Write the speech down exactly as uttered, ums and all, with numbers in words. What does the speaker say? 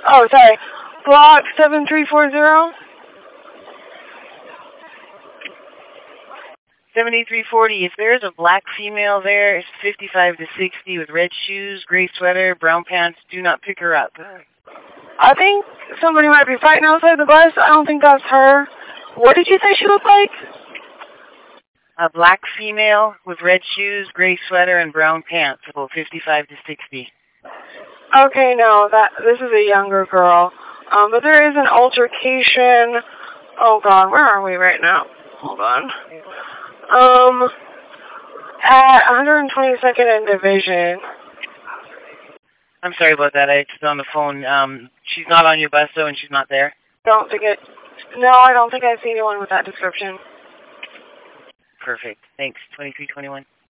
Oh, sorry. Block seven three four zero. seventy-three forty. If there's a black female there, it's fifty-five to sixty with red shoes, gray sweater, brown pants. Do not pick her up. I think somebody might be fighting outside the bus. I don't think that's her. What did you say she looked like? A black female with red shoes, gray sweater, and brown pants. About fifty-five to sixty. Okay, no, that this is a younger girl. Um, but there is an altercation. Oh God, where are we right now? Hold on. Um, at one hundred twenty-second and Division. I'm sorry about that. I just on the phone. Um, she's not on your bus though, and she's not there. Don't think it. No, I don't think I see anyone with that description. Perfect. Thanks. twenty-three twenty-one.